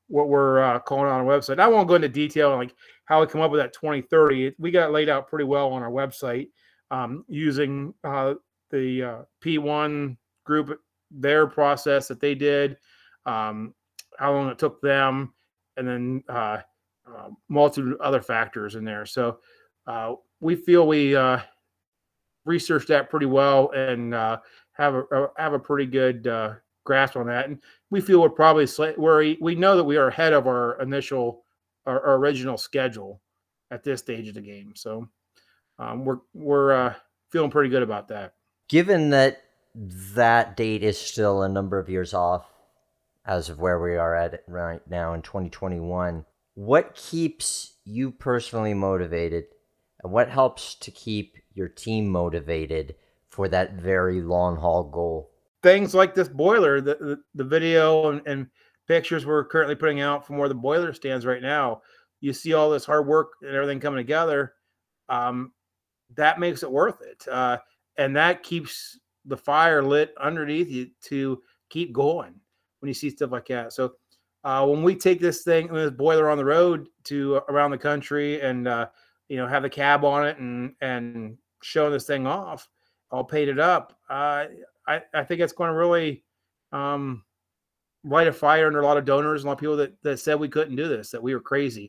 what we're uh, calling on our website. I won't go into detail on like how we come up with that twenty thirty. We got it laid out pretty well on our website um, using uh, the uh, P one group, their process that they did, um, how long it took them, and then uh, uh, multitude of other factors in there. So uh, we feel we uh, researched that pretty well and uh, have a have a pretty good uh, grasp on that. And we feel we're probably we're we know that we are ahead of our initial our, our original schedule at this stage of the game. So um, we're we're uh, feeling pretty good about that. Given that that date is still a number of years off as of where we are at right now in twenty twenty-one, what keeps you personally motivated, and what helps to keep your team motivated for that very long haul goal? Things like this boiler, the the, the video and, and pictures we're currently putting out from where the boiler stands right now. You see all this hard work and everything coming together. Um, that makes it worth it, uh, and that keeps the fire lit underneath you to keep going when you see stuff like that. So uh, when we take this thing, this boiler on the road to around the country and, uh, you know, have the cab on it and, and showing this thing off, all painted up, uh, I, I think it's going to really um, light a fire under a lot of donors and a lot of people that, that said we couldn't do this, that we were crazy.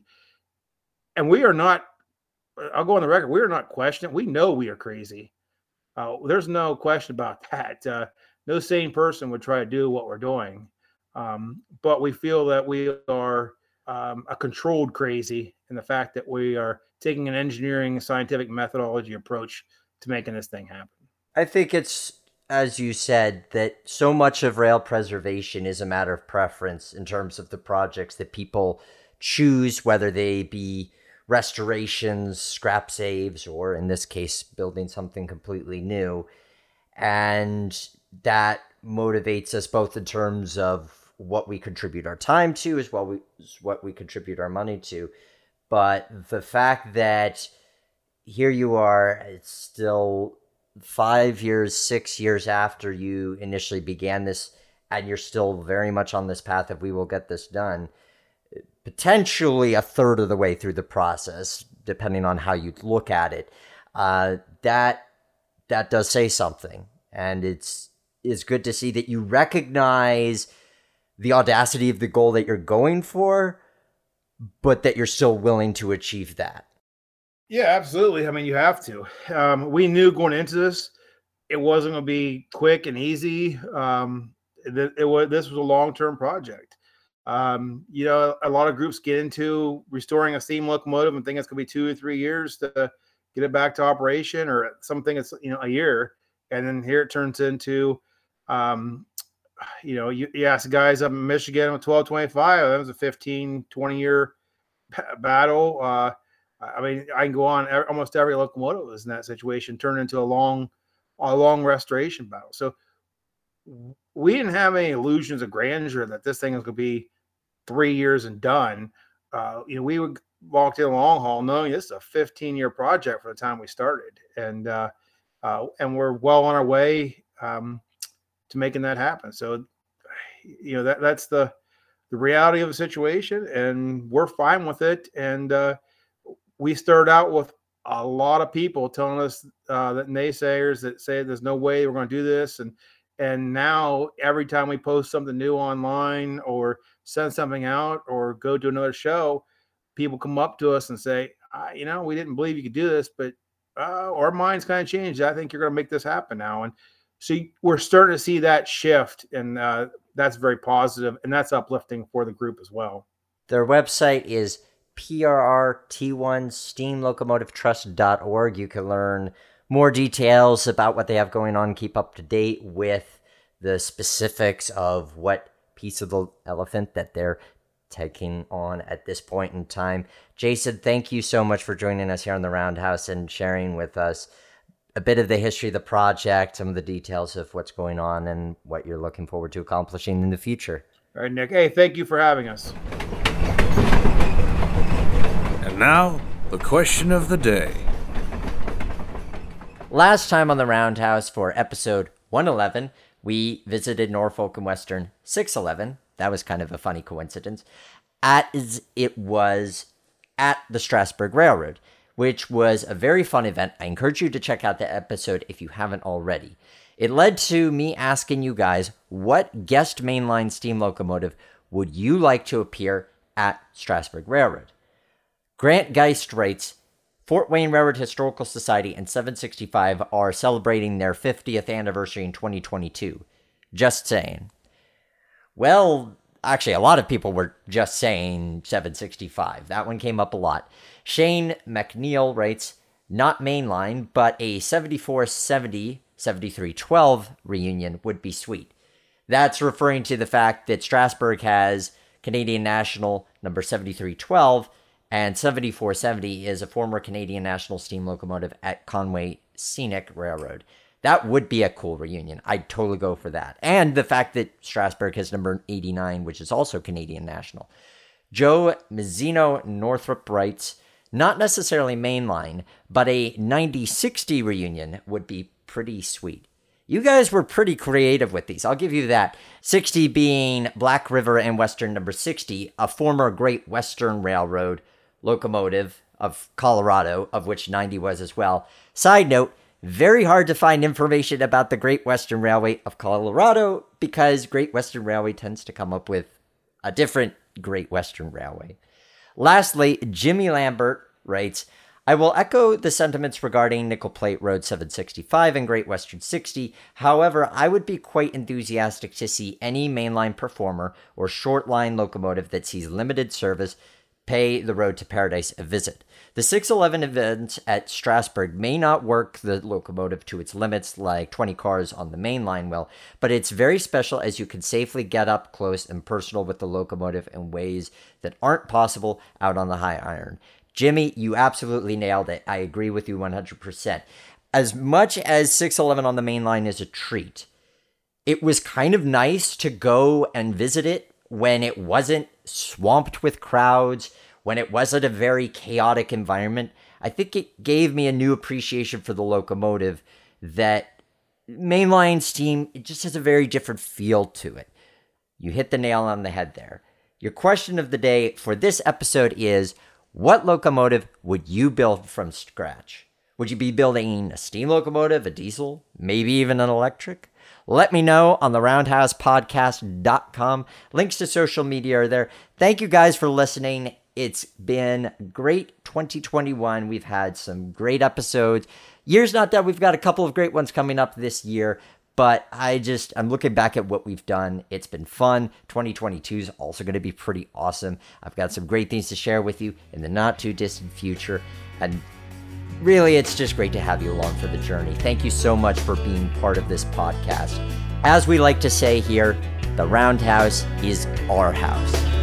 And we are not, I'll go on the record, we are not questioning. We know we are crazy. Uh, there's no question about that. Uh, no sane person would try to do what we're doing. Um, but we feel that we are um, a controlled crazy in the fact that we are taking an engineering scientific methodology approach to making this thing happen. I think it's, as you said, that so much of rail preservation is a matter of preference in terms of the projects that people choose, whether they be restorations, scrap saves, or in this case, building something completely new. And that motivates us both in terms of what we contribute our time to as well as what we contribute our money to. But the fact that here you are, it's still five years, six years after you initially began this, and you're still very much on this path of we will get this done, potentially a third of the way through the process, depending on how you look at it, uh, that that does say something. And it's it's good to see that you recognize the audacity of the goal that you're going for, but that you're still willing to achieve that. Yeah, absolutely. I mean, you have to. Um, we knew going into this, it wasn't going to be quick and easy. Um, it, it was this was a long-term project. Um, you know, a lot of groups get into restoring a steam locomotive and think it's going to be two or three years to get it back to operation, or something that's, you know, a year. And then here it turns into, um, you know, you, you ask the guys up in Michigan with twelve twenty-five, that was a fifteen, twenty year battle. Uh, I mean, I can go on, almost every locomotive was in that situation, turned into a long, a long restoration battle. So we didn't have any illusions of grandeur that this thing was going to be three years and done. Uh, you know, we would walked in the long haul knowing this is a fifteen year project from the time we started. And, uh, uh, and we're well on our way um, to making that happen. So, you know, that that's the, the reality of the situation, and we're fine with it. And uh, we started out with a lot of people telling us uh, that naysayers that say there's no way we're going to do this. And, And now every time we post something new online or send something out or go to another show, people come up to us and say, uh, you know, we didn't believe you could do this, but uh, our minds kind of changed. I think you're going to make this happen now. And so we're starting to see that shift, and uh, that's very positive, and that's uplifting for the group as well. Their website is P R R T one steam locomotive trust dot org. You can learn more details about what they have going on, keep up to date with the specifics of what piece of the elephant that they're taking on at this point in time. Jason, thank you so much for joining us here on the Roundhouse and sharing with us a bit of the history of the project, some of the details of what's going on and what you're looking forward to accomplishing in the future. All right, Nick. Hey, thank you for having us. And now, the question of the day. Last time on the Roundhouse for episode one eleven, we visited Norfolk and Western six eleven. That was kind of a funny coincidence. as it was at the Strasburg Railroad, which was a very fun event. I encourage you to check out the episode if you haven't already. It led to me asking you guys, what guest mainline steam locomotive would you like to appear at Strasburg Railroad? Grant Geist writes, Fort Wayne Railroad Historical Society and seven sixty-five are celebrating their fiftieth anniversary in twenty twenty-two. Just saying. Well, actually, a lot of people were just saying seven sixty-five. That one came up a lot. Shane McNeil writes, not mainline, but a seventy-four seventy, seventy-three twelve reunion would be sweet. That's referring to the fact that Strasburg has Canadian National number seventy-three twelve, and seventy-four seventy is a former Canadian National steam locomotive at Conway Scenic Railroad. That would be a cool reunion. I'd totally go for that. And the fact that Strasburg has number eighty-nine, which is also Canadian National. Joe Mazzino Northrop writes, not necessarily mainline, but a ninety sixty reunion would be pretty sweet. You guys were pretty creative with these. I'll give you that. sixty being Black River and Western number sixty, a former Great Western Railroad locomotive of Colorado, of which ninety was as well. Side note, very hard to find information about the Great Western Railway of Colorado because Great Western Railway tends to come up with a different Great Western Railway. Lastly, Jimmy Lambert writes, I will echo the sentiments regarding Nickel Plate Road seven sixty-five and Great Western sixty. However, I would be quite enthusiastic to see any mainline performer or short line locomotive that sees limited service pay the Road to Paradise a visit. The six eleven events at Strasburg may not work the locomotive to its limits like twenty cars on the main line will, but it's very special as you can safely get up close and personal with the locomotive in ways that aren't possible out on the high iron. Jimmy, you absolutely nailed it. I agree with you one hundred percent. As much as six eleven on the main line is a treat, it was kind of nice to go and visit it when it wasn't swamped with crowds, when it wasn't a very chaotic environment. I think it gave me a new appreciation for the locomotive that mainline steam, it just has a very different feel to it. You hit the nail on the head there. Your question of the day for this episode is, what locomotive would you build from scratch? Would you be building a steam locomotive, a diesel, maybe even an electric? Let me know on the roundhouse podcast dot com. Links to social media are there. Thank you guys for listening. It's been great twenty twenty-one. We've had some great episodes. Year's not done. We've got a couple of great ones coming up this year. But I just, I'm looking back at what we've done. It's been fun. twenty twenty-two is also going to be pretty awesome. I've got some great things to share with you in the not too distant future. And really, it's just great to have you along for the journey. Thank you so much for being part of this podcast. As we like to say here, the Roundhouse is our house.